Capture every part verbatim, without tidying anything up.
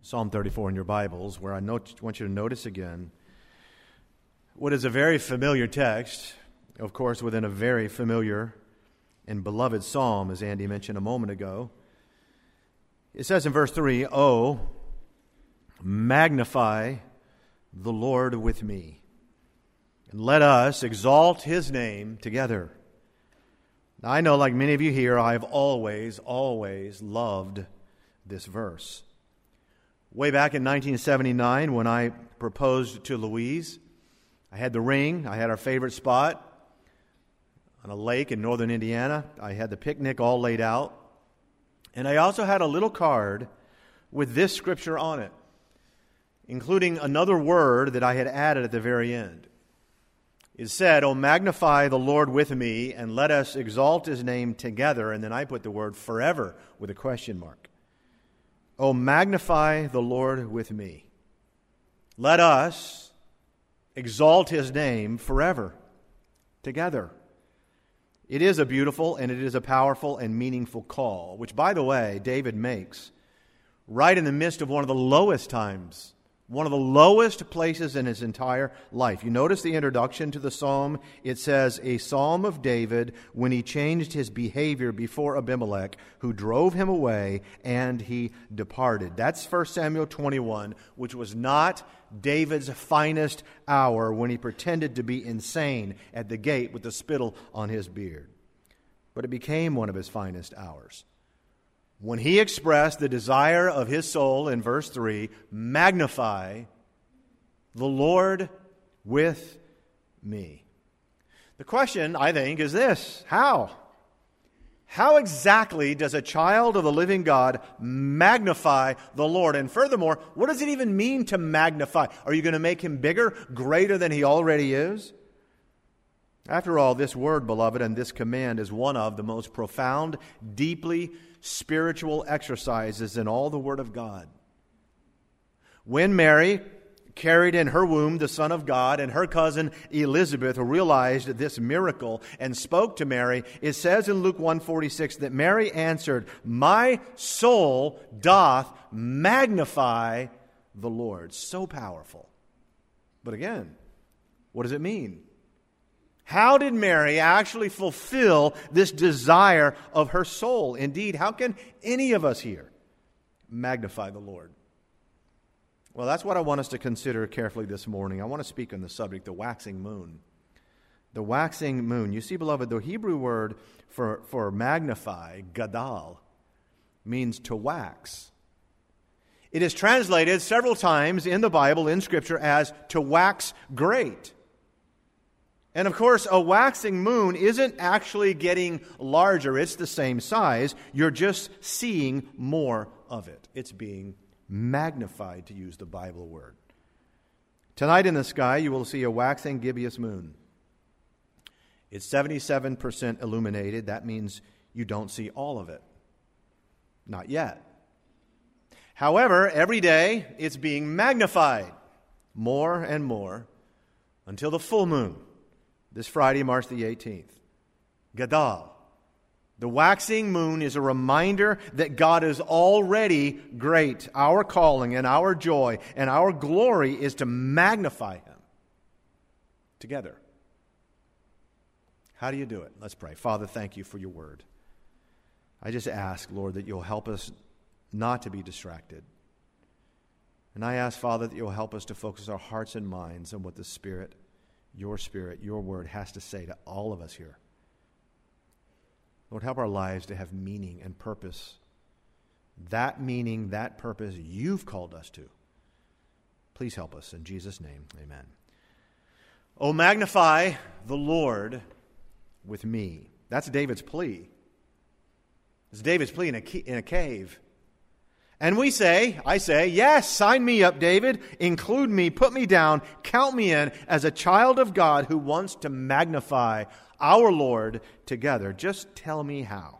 Psalm thirty-four in your Bibles, where I note, want you to notice again what is a very familiar text, of course, within a very familiar and beloved psalm, as Andy mentioned a moment ago. It says in verse three, "Oh, magnify the Lord with me, and let us exalt His name together." Now, I know, like many of you here, I've always, always loved this verse. Way back in nineteen seventy-nine, when I proposed to Louise, I had the ring. I had our favorite spot on a lake in northern Indiana. I had the picnic all laid out. And I also had a little card with this scripture on it, including another word that I had added at the very end. It said, "Oh, magnify the Lord with me, and let us exalt His name together." And then I put the word forever with a question mark. "Oh, magnify the Lord with me. Let us exalt His name forever together." It is a beautiful and it is a powerful and meaningful call, which, by the way, David makes right in the midst of one of the lowest times, one of the lowest places in his entire life. You notice the introduction to the psalm. It says, "A psalm of David when he changed his behavior before Abimelech, who drove him away, and he departed." That's First Samuel twenty-one, which was not David's finest hour when he pretended to be insane at the gate with the spittle on his beard. But it became one of his finest hours when he expressed the desire of his soul in verse three, "Magnify the Lord with me." The question, I think, is this: How? How exactly does a child of the living God magnify the Lord? And furthermore, what does it even mean to magnify? Are you going to make Him bigger, greater than He already is? After all, this word, beloved, and this command is one of the most profound, deeply spiritual exercises in all the Word of God. When Mary carried in her womb the Son of God, and her cousin Elizabeth realized this miracle and spoke to Mary, it says in Luke one forty-six that Mary answered, "My soul doth magnify the Lord." So powerful. But again, what does it mean? How did Mary actually fulfill this desire of her soul? Indeed, how can any of us here magnify the Lord? Well, that's what I want us to consider carefully this morning. I want to speak on the subject, the waxing moon. The waxing moon. You see, beloved, the Hebrew word for, for magnify, gadal, means to wax. It is translated several times in the Bible, in Scripture, as to wax great. And of course, a waxing moon isn't actually getting larger. It's the same size. You're just seeing more of it. It's being magnified, to use the Bible word. Tonight in the sky, you will see a waxing gibbous moon. It's seventy-seven percent illuminated. That means you don't see all of it. Not yet. However, every day it's being magnified more and more until the full moon. This Friday, March the eighteenth. Gadal. The waxing moon is a reminder that God is already great. Our calling and our joy and our glory is to magnify Him together. How do you do it? Let's pray. Father, thank You for Your word. I just ask, Lord, that You'll help us not to be distracted. And I ask, Father, that You'll help us to focus our hearts and minds on what the Spirit, Your Spirit, Your word has to say to all of us here. Lord, help our lives to have meaning and purpose. That meaning, that purpose You've called us to. Please help us. In Jesus' name, amen. Oh, magnify the Lord with me. That's David's plea. It's David's plea in a, in a cave. And we say, I say, yes, sign me up, David. Include me, put me down, count me in as a child of God who wants to magnify our Lord together. Just tell me how.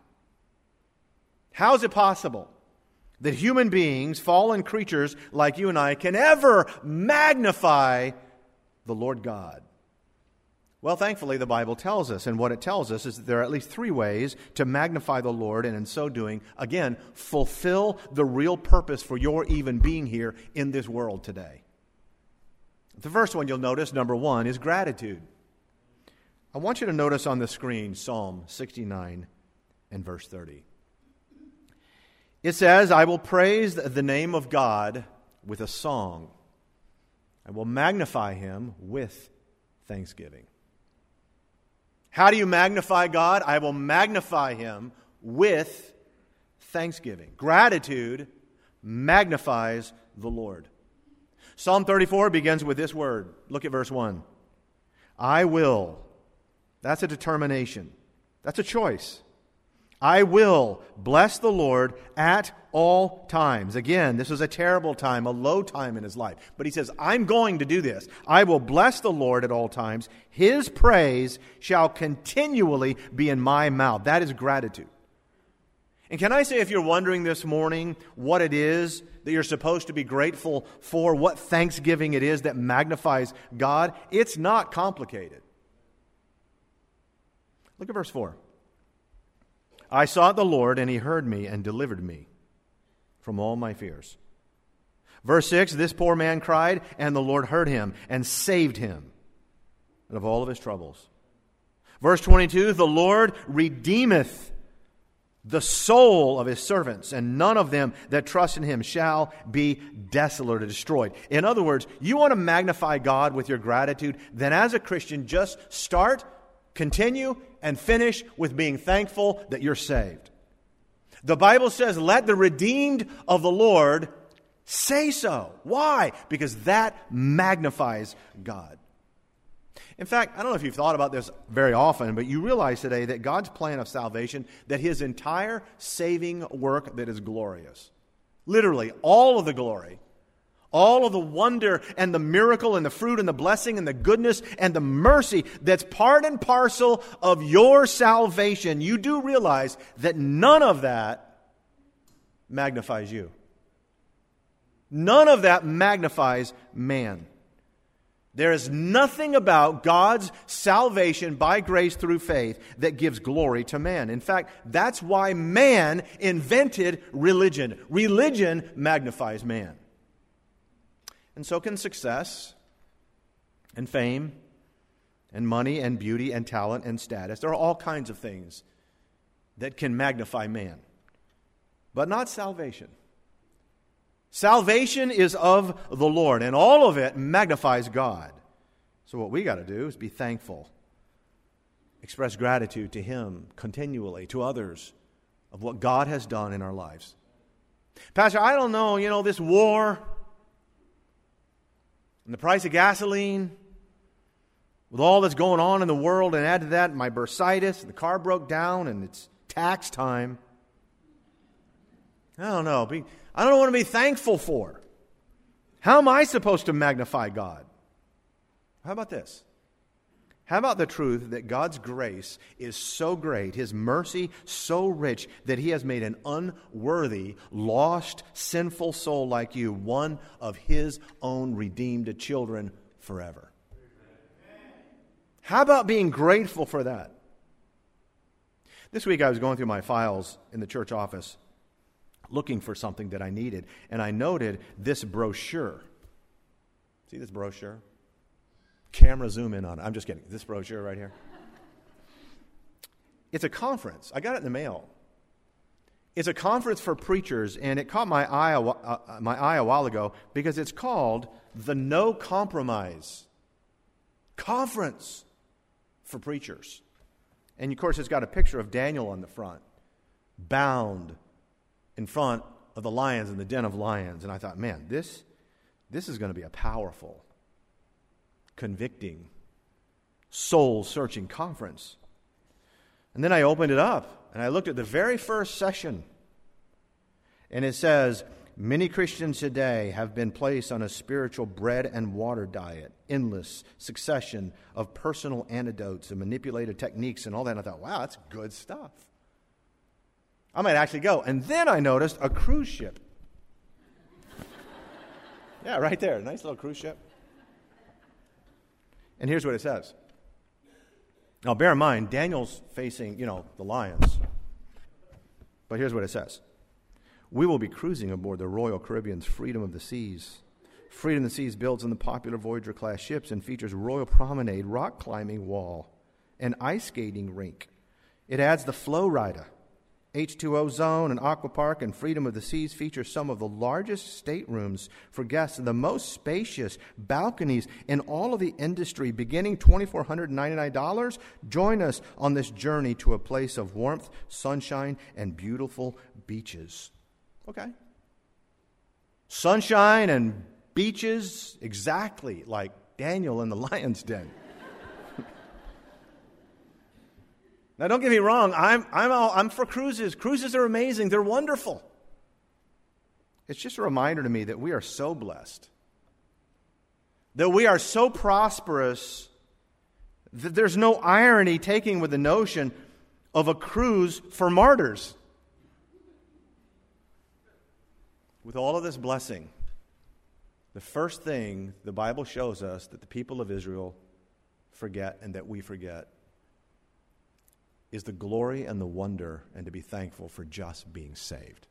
How is it possible that human beings, fallen creatures like you and I, can ever magnify the Lord God? Well, thankfully, the Bible tells us, and what it tells us is that there are at least three ways to magnify the Lord, and in so doing, again, fulfill the real purpose for your even being here in this world today. The first one you'll notice, number one, is gratitude. I want you to notice on the screen Psalm sixty-nine and verse thirty. It says, I will praise the name of God with a song. I will magnify him with thanksgiving. How do you magnify God? I will magnify him with thanksgiving. Gratitude magnifies the Lord. Psalm thirty-four begins with this word. Look at verse one. I will. That's a determination. That's a choice. I will bless the Lord at all times. Again, this was a terrible time, a low time in his life. But he says, I'm going to do this. I will bless the Lord at all times. His praise shall continually be in my mouth. That is gratitude. And can I say, if you're wondering this morning what it is that you're supposed to be grateful for, what thanksgiving it is that magnifies God, it's not complicated. Look at verse four. I sought the Lord, and he heard me and delivered me from all my fears. Verse six, this poor man cried, and the Lord heard him and saved him out of all of his troubles. Verse twenty-two, the Lord redeemeth the soul of his servants, and none of them that trust in him shall be desolate or destroyed. In other words, you want to magnify God with your gratitude, then as a Christian, just start, continue, and finish with being thankful that you're saved. The Bible says, let the redeemed of the Lord say so. Why? Because that magnifies God. In fact, I don't know if you've thought about this very often, but you realize today that God's plan of salvation, that his entire saving work that is glorious, literally all of the glory, all of the wonder and the miracle and the fruit and the blessing and the goodness and the mercy that's part and parcel of your salvation, you do realize that none of that magnifies you. None of that magnifies man. There is nothing about God's salvation by grace through faith that gives glory to man. In fact, that's why man invented religion. Religion magnifies man. And so can success and fame and money and beauty and talent and status. There are all kinds of things that can magnify man, but not salvation. Salvation is of the Lord, and all of it magnifies God. So what we got to do is be thankful, express gratitude to him continually, to others, of what God has done in our lives. Pastor, I don't know, you know, this war and the price of gasoline, with all that's going on in the world, and add to that my bursitis, the car broke down, and it's tax time. I don't know. I don't know what to be thankful for. How am I supposed to magnify God? How about this? How about the truth that God's grace is so great, his mercy so rich, that he has made an unworthy, lost, sinful soul like you one of his own redeemed children forever? How about being grateful for that? This week I was going through my files in the church office looking for something that I needed, and I noted this brochure. See this brochure? Camera zoom in on it. I'm just kidding. This brochure right here. It's a conference. I got it in the mail. It's a conference for preachers, and it caught my eye a, uh, my eye a while ago because it's called the No Compromise Conference for Preachers. And of course, it's got a picture of Daniel on the front, bound in front of the lions in the den of lions. And I thought, man, this, this is going to be a powerful, convicting, soul-searching conference. And then I opened it up, and I looked at the very first session. And it says, many Christians today have been placed on a spiritual bread and water diet, endless succession of personal antidotes and manipulated techniques and all that. And I thought, wow, that's good stuff. I might actually go. And then I noticed a cruise ship. Yeah, right there. Nice little cruise ship. And here's what it says. Now, bear in mind, Daniel's facing, you know, the lions. But here's what it says. We will be cruising aboard the Royal Caribbean's Freedom of the Seas. Freedom of the Seas builds on the popular Voyager-class ships and features Royal Promenade, rock climbing wall, and ice skating rink. It adds the Flow Rida, H two O Zone, and Aqua Park, and Freedom of the Seas features some of the largest staterooms for guests and the most spacious balconies in all of the industry, beginning two thousand four hundred ninety-nine dollars. Join us on this journey to a place of warmth, sunshine, and beautiful beaches. Okay. Sunshine and beaches, exactly like Daniel in the lion's den. Now, don't get me wrong. I'm I'm all, I'm for cruises. Cruises are amazing. They're wonderful. It's just a reminder to me that we are so blessed, that we are so prosperous, that there's no irony taking with the notion of a cruise for martyrs. With all of this blessing, the first thing the Bible shows us that the people of Israel forget and that we forget is the glory and the wonder and to be thankful for just being saved.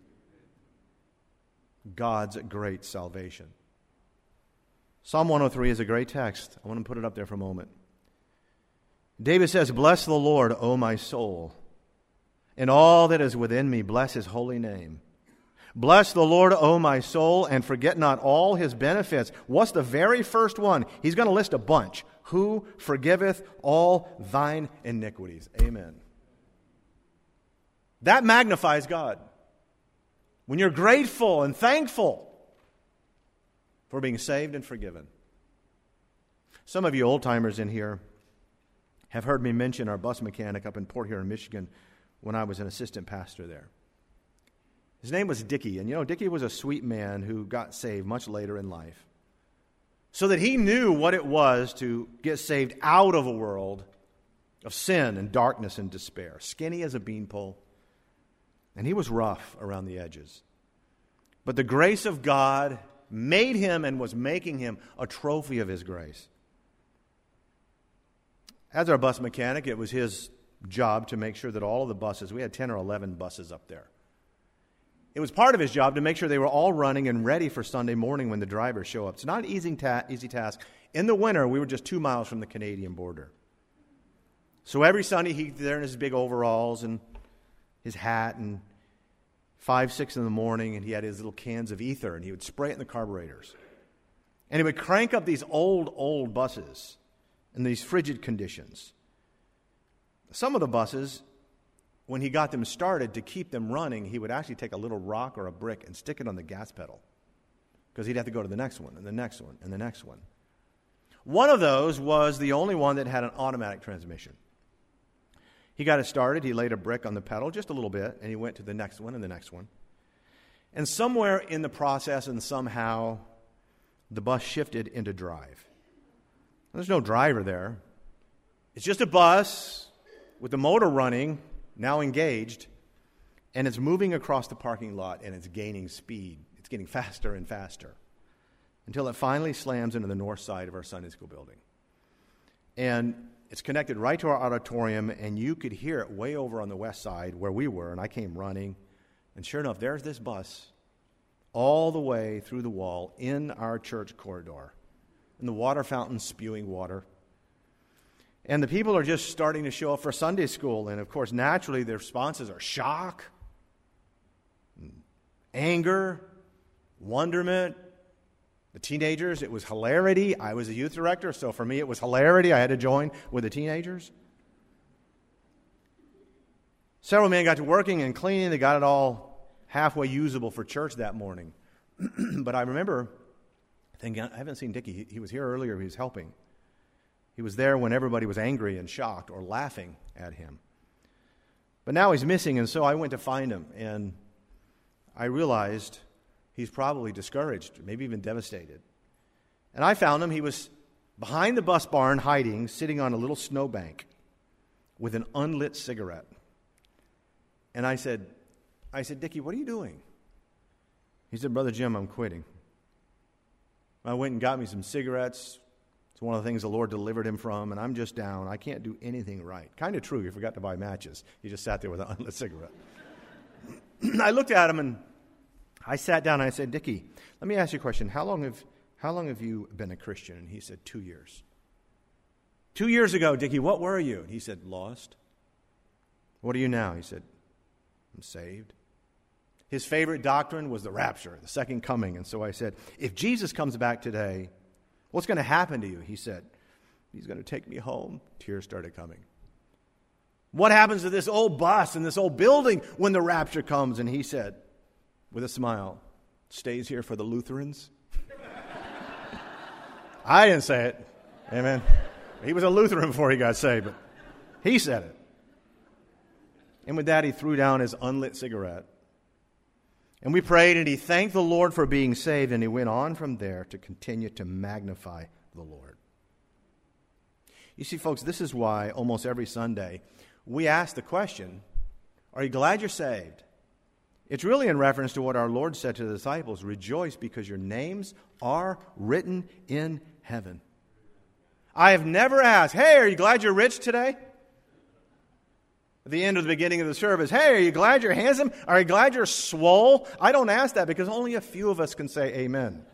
God's great salvation. Psalm one oh three is a great text. I want to put it up there for a moment. David says, "Bless the Lord, O my soul, and all that is within me, bless his holy name. Bless the Lord, O my soul, and forget not all his benefits." What's the very first one? He's going to list a bunch. Who forgiveth all thine iniquities. Amen. That magnifies God. When you're grateful and thankful for being saved and forgiven. Some of you old-timers in here have heard me mention our bus mechanic up in Port Huron, Michigan, when I was an assistant pastor there. His name was Dickie, and you know, Dickie was a sweet man who got saved much later in life, so that he knew what it was to get saved out of a world of sin and darkness and despair. Skinny as a beanpole, and he was rough around the edges. But the grace of God made him and was making him a trophy of his grace. As our bus mechanic, it was his job to make sure that all of the buses, we had ten or eleven buses up there. It was part of his job to make sure they were all running and ready for Sunday morning when the drivers show up. It's not an easy, ta- easy task. In the winter, we were just two miles from the Canadian border. So every Sunday, he's there in his big overalls and his hat, and five, six in the morning, and he had his little cans of ether, and he would spray it in the carburetors. And he would crank up these old, old buses in these frigid conditions. Some of the buses, when he got them started, to keep them running, he would actually take a little rock or a brick and stick it on the gas pedal, because he'd have to go to the next one and the next one and the next one. One of those was the only one that had an automatic transmission. He got it started, he laid a brick on the pedal just a little bit, and he went to the next one and the next one. And somewhere in the process and somehow, the bus shifted into drive. There's no driver there. It's just a bus with the motor running, now engaged, and it's moving across the parking lot, and it's gaining speed. It's getting faster and faster until it finally slams into the north side of our Sunday school building. And it's connected right to our auditorium, and you could hear it way over on the west side where we were, and I came running, and sure enough, there's this bus all the way through the wall in our church corridor, and the water fountain spewing water. And the people are just starting to show up for Sunday school. And, of course, naturally, their responses are shock, anger, wonderment. The teenagers, it was hilarity. I was a youth director, so for me it was hilarity. I had to join with the teenagers. Several men got to working and cleaning. They got it all halfway usable for church that morning. But I remember thinking, I haven't seen Dickie. He, he was here earlier. He was helping. He was there when everybody was angry and shocked or laughing at him. But now he's missing, and so I went to find him, and I realized he's probably discouraged, maybe even devastated. And I found him. He was behind the bus barn, hiding, sitting on a little snowbank with an unlit cigarette. And I said, I said, "Dickie, what are you doing?" He said, "Brother Jim, I'm quitting." I went and got me some cigarettes, It's one of the things the Lord delivered him from, and I'm just down. I can't do anything right. Kind of true. You forgot to buy matches. You just sat there with an unlit cigarette. I looked at him, and I sat down, and I said, Dickie, let me ask you a question. How long have, how long have you been a Christian? And he said, two years. Two years ago, Dickie, what were you? And he said, lost. What are you now? He said, I'm saved. His favorite doctrine was the rapture, the second coming. And so I said, if Jesus comes back today, what's going to happen to you? He said, he's going to take me home. Tears started coming. What happens to this old bus and this old building when the rapture comes? And he said, with a smile, stays here for the Lutherans. I didn't say it. Amen. He was a Lutheran before he got saved, but he said it. And with that, he threw down his unlit cigarette. And we prayed, and he thanked the Lord for being saved, and he went on from there to continue to magnify the Lord. You see, folks, this is why almost every Sunday we ask the question, are you glad you're saved? It's really in reference to what our Lord said to the disciples, rejoice because your names are written in heaven. I have never asked, hey, are you glad you're rich today? At the end of the beginning of the service, hey, are you glad you're handsome? Are you glad you're swole? I don't ask that because only a few of us can say amen.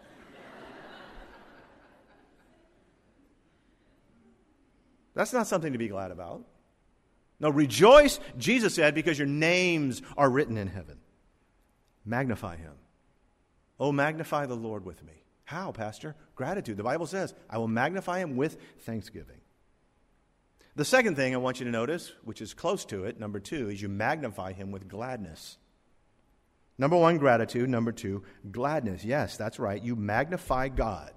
That's not something to be glad about. No, rejoice, Jesus said, because your names are written in heaven. Magnify him. Oh, magnify the Lord with me. How, Pastor? Gratitude. The Bible says, I will magnify him with thanksgiving. The second thing I want you to notice, which is close to it, number two, is you magnify him with gladness. Number one, gratitude. Number two, gladness. Yes, that's right. You magnify God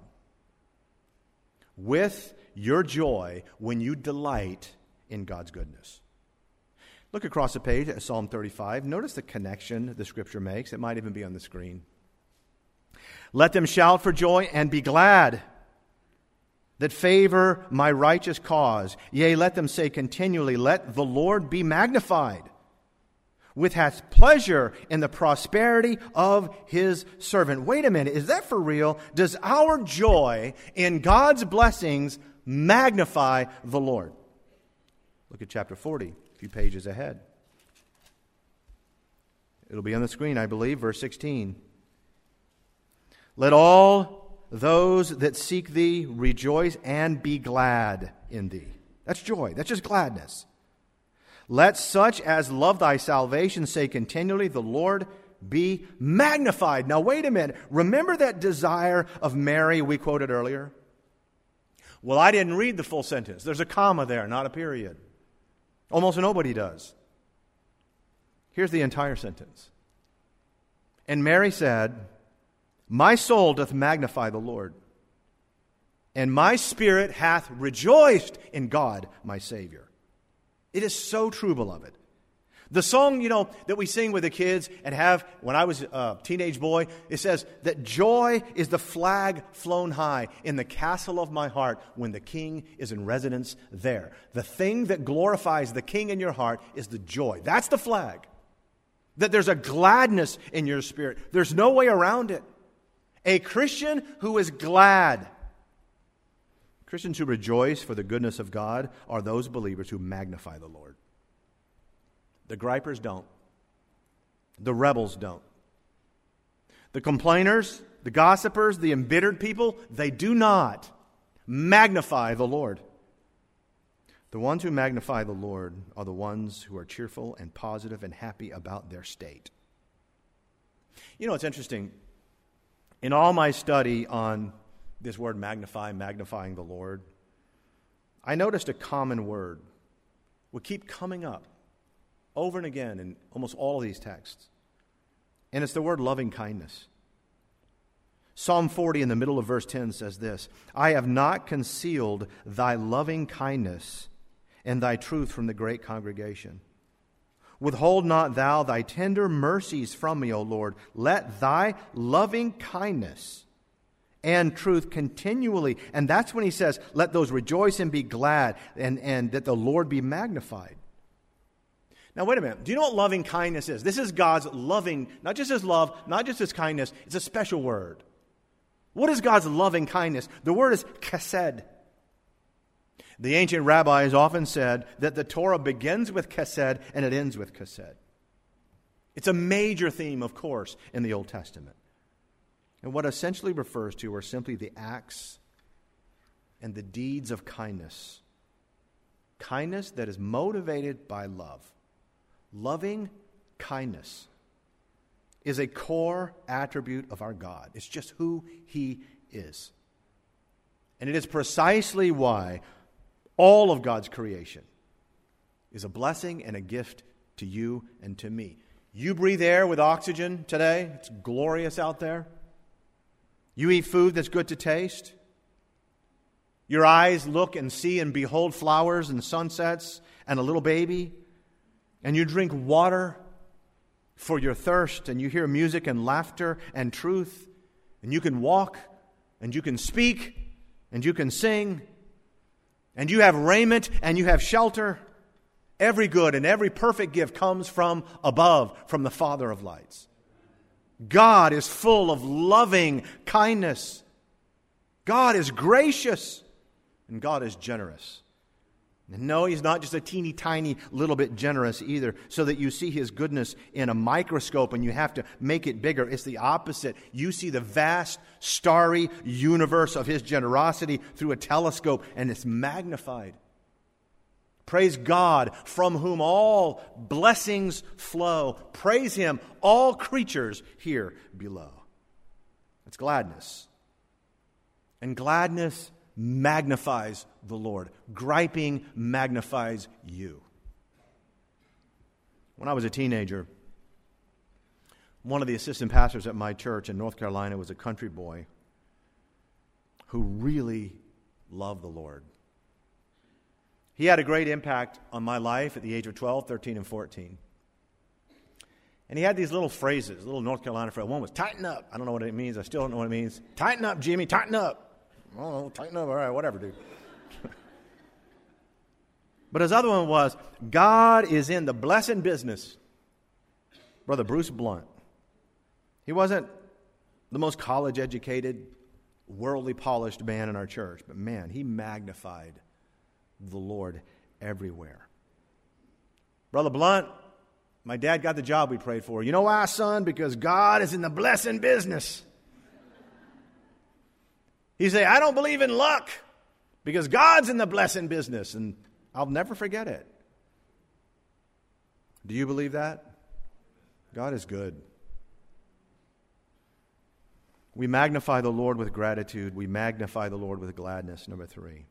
with your joy when you delight in God's goodness. Look across the page at Psalm thirty-five. Notice the connection the Scripture makes. It might even be on the screen. Let them shout for joy and be glad that favor my righteous cause. Yea, let them say continually, let the Lord be magnified, which hath pleasure in the prosperity of his servant. Wait a minute, is that for real? Does our joy in God's blessings magnify the Lord? Look at chapter forty, a few pages ahead. It'll be on the screen, I believe, verse sixteen. Let all those that seek thee rejoice and be glad in thee. That's joy. That's just gladness. Let such as love thy salvation say continually, the Lord be magnified. Now wait a minute. Remember that desire of Mary we quoted earlier? Well, I didn't read the full sentence. There's a comma there, not a period. Almost nobody does. Here's the entire sentence. And Mary said, my soul doth magnify the Lord, and my spirit hath rejoiced in God my Savior. It is so true, beloved. The song, you know, that we sing with the kids and have when I was a teenage boy, it says that joy is the flag flown high in the castle of my heart when the King is in residence there. The thing that glorifies the King in your heart is the joy. That's the flag. That there's a gladness in your spirit. There's no way around it. A Christian who is glad. Christians who rejoice for the goodness of God are those believers who magnify the Lord. The gripers don't. The rebels don't. The complainers, the gossipers, the embittered people, they do not magnify the Lord. The ones who magnify the Lord are the ones who are cheerful and positive and happy about their state. You know, it's interesting. In all my study on this word magnify, magnifying the Lord, I noticed a common word would keep coming up over and again in almost all of these texts. And it's the word loving kindness. Psalm forty in the middle of verse ten says this, I have not concealed thy loving kindness and thy truth from the great congregation. Withhold not thou thy tender mercies from me, O Lord. Let thy loving kindness and truth continually. And that's when he says, let those rejoice and be glad, and, and that the Lord be magnified. Now, wait a minute. Do you know what loving kindness is? This is God's loving, not just his love, not just his kindness. It's a special word. What is God's loving kindness? The word is chesed. The ancient rabbis often said that the Torah begins with chesed and it ends with chesed. It's a major theme, of course, in the Old Testament. And what essentially refers to are simply the acts and the deeds of kindness. Kindness that is motivated by love. Loving kindness is a core attribute of our God. It's just who He is. And it is precisely why all of God's creation is a blessing and a gift to you and to me. You breathe air with oxygen today. It's glorious out there. You eat food that's good to taste. Your eyes look and see and behold flowers and sunsets and a little baby. And you drink water for your thirst, and you hear music and laughter and truth. And you can walk, and you can speak, and you can sing. And you have raiment, and you have shelter. Every good and every perfect gift comes from above, from the Father of lights. God is full of loving kindness. God is gracious. And God is generous. And no, He's not just a teeny tiny little bit generous either, so that you see His goodness in a microscope and you have to make it bigger. It's the opposite. You see the vast, starry universe of His generosity through a telescope, and it's magnified. Praise God, from whom all blessings flow. Praise Him, all creatures here below. It's gladness. And gladness magnifies the Lord. Griping magnifies you. When I was a teenager, one of the assistant pastors at my church in North Carolina was a country boy who really loved the Lord. He had a great impact on my life at the age of twelve, thirteen, and fourteen. And he had these little phrases, little North Carolina phrases. One was, tighten up. I don't know what it means. I still don't know what it means. Tighten up, Jimmy, tighten up. Oh, tighten up. All right, whatever, dude. But his other one was, God is in the blessing business. Brother Bruce Blunt. He wasn't the most college-educated, worldly polished man in our church, but man, he magnified the Lord everywhere. Brother Blunt, my dad got the job we prayed for. You know why, son? Because God is in the blessing business. He say, I don't believe in luck because God's in the blessing business. And I'll never forget it. Do you believe that? God is good. We magnify the Lord with gratitude. We magnify the Lord with gladness. Number three.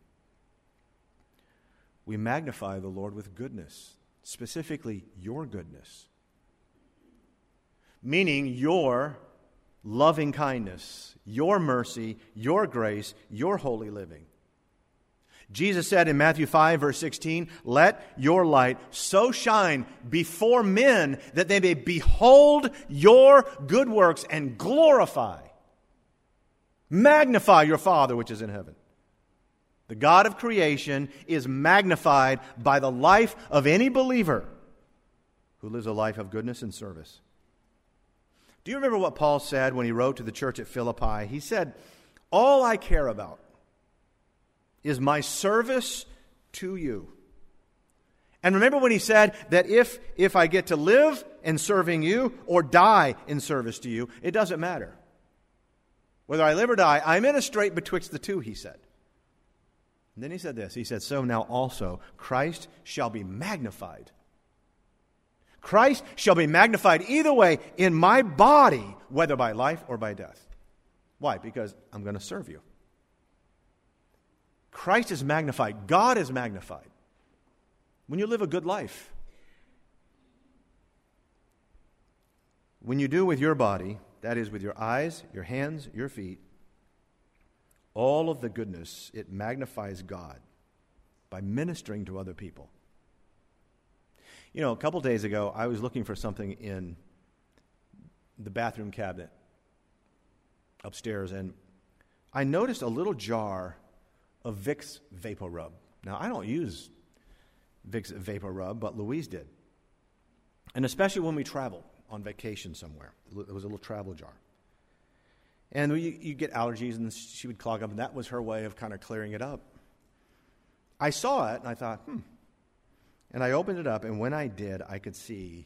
We magnify the Lord with goodness, specifically your goodness. Meaning your loving kindness, your mercy, your grace, your holy living. Jesus said in Matthew five, verse sixteen, let your light so shine before men that they may behold your good works and glorify, magnify your Father which is in heaven. The God of creation is magnified by the life of any believer who lives a life of goodness and service. Do you remember what Paul said when he wrote to the church at Philippi? He said, all I care about is my service to you. And remember when he said that if, if I get to live in serving you or die in service to you, it doesn't matter. Whether I live or die, I'm in a strait betwixt the two, he said. And then he said this. He said, so now also Christ shall be magnified. Christ shall be magnified either way in my body, whether by life or by death. Why? Because I'm going to serve you. Christ is magnified. God is magnified when you live a good life. When you do with your body, that is with your eyes, your hands, your feet, all of the goodness, it magnifies God by ministering to other people. You know, a couple days ago, I was looking for something in the bathroom cabinet upstairs, and I noticed a little jar of Vicks Vapor Rub. Now, I don't use Vicks Vapor Rub, but Louise did. And especially when we travel on vacation somewhere. It was a little travel jar. And you, you get allergies, and she would clog up, and that was her way of kind of clearing it up. I saw it, and I thought, hmm. And I opened it up, and when I did, I could see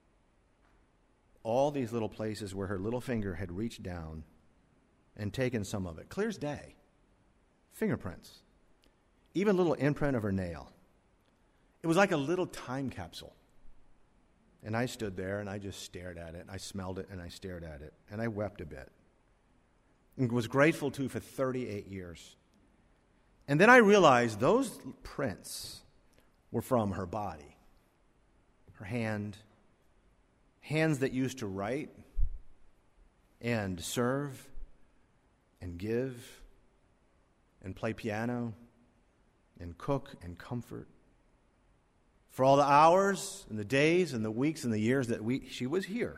all these little places where her little finger had reached down and taken some of it. Clear as day. Fingerprints. Even a little imprint of her nail. It was like a little time capsule. And I stood there, and I just stared at it. And I smelled it, and I stared at it. And I wept a bit. And was grateful to for thirty-eight years. And then I realized those prints were from her body. Her hand. Hands that used to write and serve and give and play piano and cook and comfort. For all the hours and the days and the weeks and the years that we, she was here,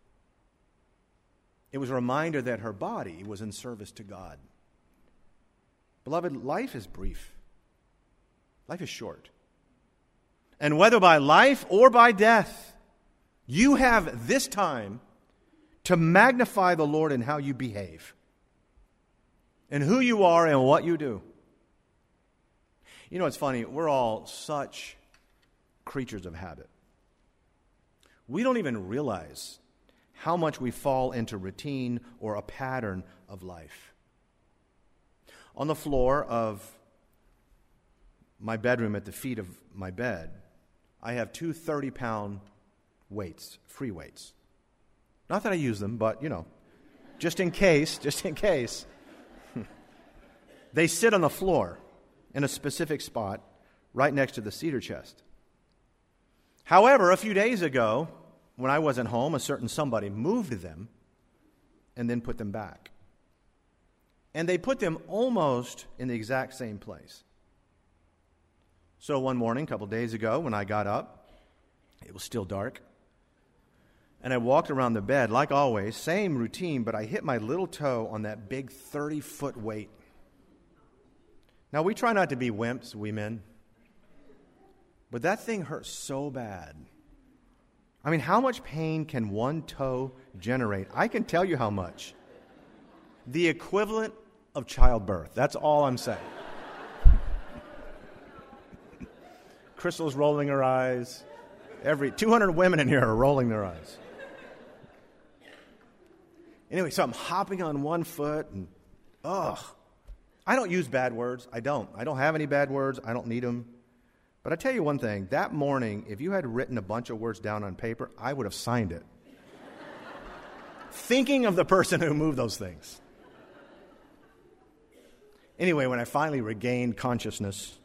it was a reminder that her body was in service to God. Beloved, life is brief. Life is short. And whether by life or by death, you have this time to magnify the Lord in how you behave, and who you are and what you do. You know, it's funny. We're all such creatures of habit. We don't even realize how much we fall into routine or a pattern of life. On the floor of my bedroom at the feet of my bed, I have two thirty-pound weights, free weights. Not that I use them, but, you know, just in case, just in case. They sit on the floor in a specific spot right next to the cedar chest. However, a few days ago, when I wasn't home, a certain somebody moved them and then put them back. And they put them almost in the exact same place. So one morning, a couple days ago, when I got up, it was still dark. And I walked around the bed, like always, same routine, but I hit my little toe on that big thirty-foot weight. Now, we try not to be wimps, we men. But that thing hurt so bad. I mean, how much pain can one toe generate? I can tell you how much. The equivalent of childbirth. That's all I'm saying. Crystal's rolling her eyes. Every two hundred women in here are rolling their eyes. Anyway, so I'm hopping on one foot and, ugh. I don't use bad words. I don't. I don't have any bad words. I don't need them. But I tell you one thing. That morning, if you had written a bunch of words down on paper, I would have signed it. Thinking of the person who moved those things. Anyway, when I finally regained consciousness,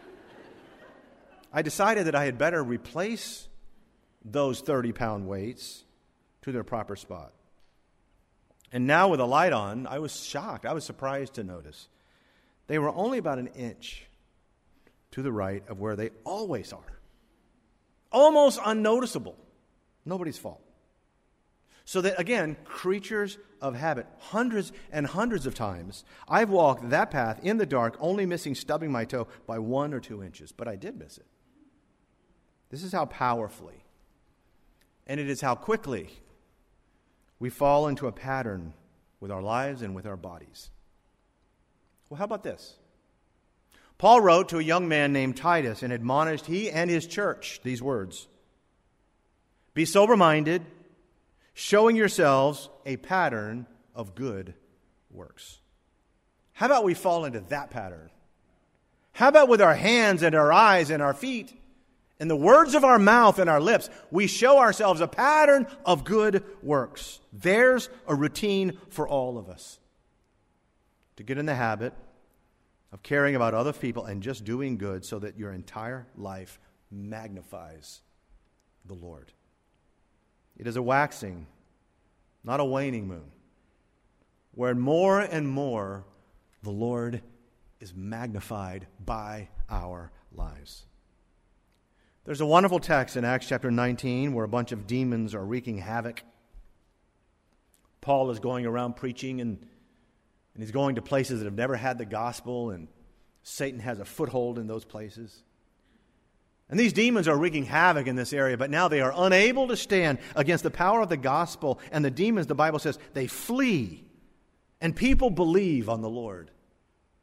I decided that I had better replace those thirty-pound weights to their proper spot. And now with a light on, I was shocked. I was surprised to notice they were only about an inch to the right of where they always are. Almost unnoticeable. Nobody's fault. So that, again, creatures of habit. Hundreds and hundreds of times, I've walked that path in the dark, only missing stubbing my toe by one or two inches. But I did miss it. This is how powerfully, and it is how quickly, we fall into a pattern with our lives and with our bodies. Well, how about this? Paul wrote to a young man named Titus and admonished he and his church these words. Be sober-minded, showing yourselves a pattern of good works. How about we fall into that pattern? How about with our hands and our eyes and our feet and the words of our mouth and our lips, we show ourselves a pattern of good works. There's a routine for all of us. To get in the habit of caring about other people and just doing good so that your entire life magnifies the Lord. It is a waxing, not a waning moon, where more and more the Lord is magnified by our lives. There's a wonderful text in Acts chapter nineteen where a bunch of demons are wreaking havoc. Paul is going around preaching, and, and he's going to places that have never had the gospel, and Satan has a foothold in those places. And these demons are wreaking havoc in this area, but now they are unable to stand against the power of the gospel, and the demons, the Bible says, they flee, and people believe on the Lord.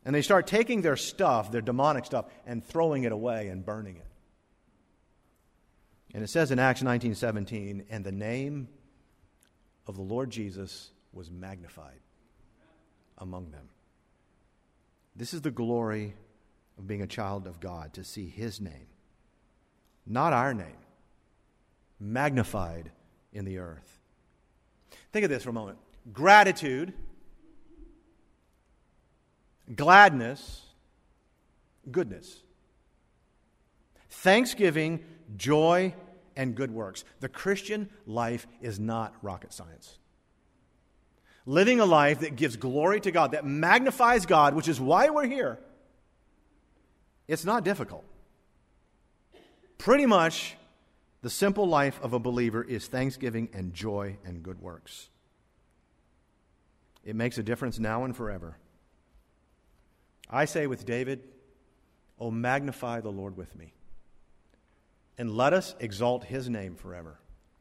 And they start taking their stuff, their demonic stuff, and throwing it away and burning it. And it says in Acts nineteen seventeen, and the name of the Lord Jesus was magnified among them. This is the glory of being a child of God, to see His name, not our name, magnified in the earth. Think of this for a moment. Gratitude, gladness, goodness. Thanksgiving, joy, and good works. The Christian life is not rocket science. Living a life that gives glory to God, that magnifies God, which is why we're here, it's not difficult. Pretty much the simple life of a believer is thanksgiving and joy and good works. It makes a difference now and forever. I say with David, "Oh, magnify the Lord with me, and let us exalt His name forever."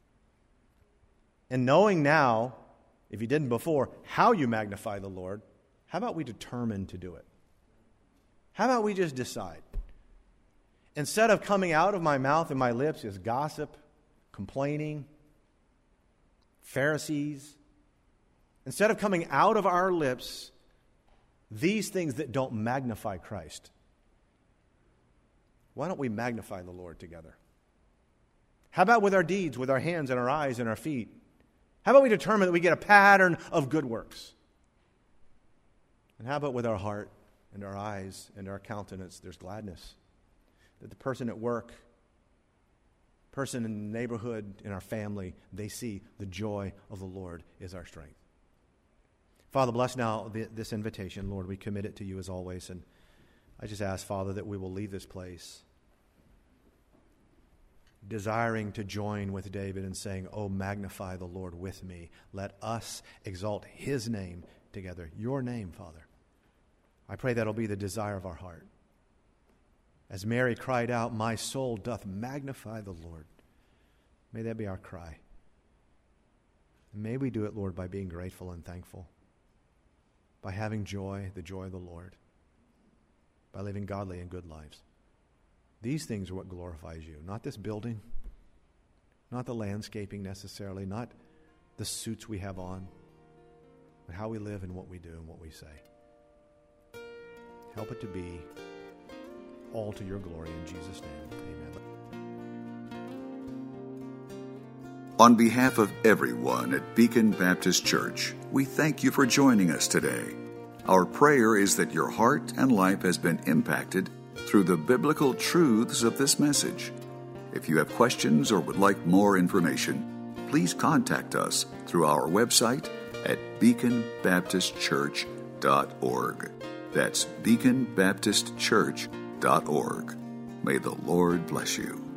And knowing now, if you didn't before, how you magnify the Lord, how about we determine to do it? How about we just decide? Instead of coming out of my mouth and my lips is gossip, complaining, Pharisees, instead of coming out of our lips these things that don't magnify Christ, why don't we magnify the Lord together? How about with our deeds, with our hands and our eyes and our feet? How about we determine that we get a pattern of good works? And how about with our heart and our eyes and our countenance, there's gladness? That the person at work, person in the neighborhood, in our family, they see the joy of the Lord is our strength. Father, bless now this invitation. Lord, we commit it to you as always. And I just ask, Father, that we will leave this place desiring to join with David in saying, "Oh, magnify the Lord with me. Let us exalt His name together." Your name, Father. I pray that'll be the desire of our heart. As Mary cried out, "My soul doth magnify the Lord." May that be our cry. And may we do it, Lord, by being grateful and thankful, by having joy, the joy of the Lord, by living godly and good lives. These things are what glorifies you, not this building, not the landscaping necessarily, not the suits we have on, but how we live and what we do and what we say. Help it to be all to your glory in Jesus' name. Amen. On behalf of everyone at Beacon Baptist Church, we thank you for joining us today. Our prayer is that your heart and life has been impacted through the biblical truths of this message. If you have questions or would like more information, please contact us through our website at beacon baptist church dot org. That's beacon baptist church dot org. May the Lord bless you.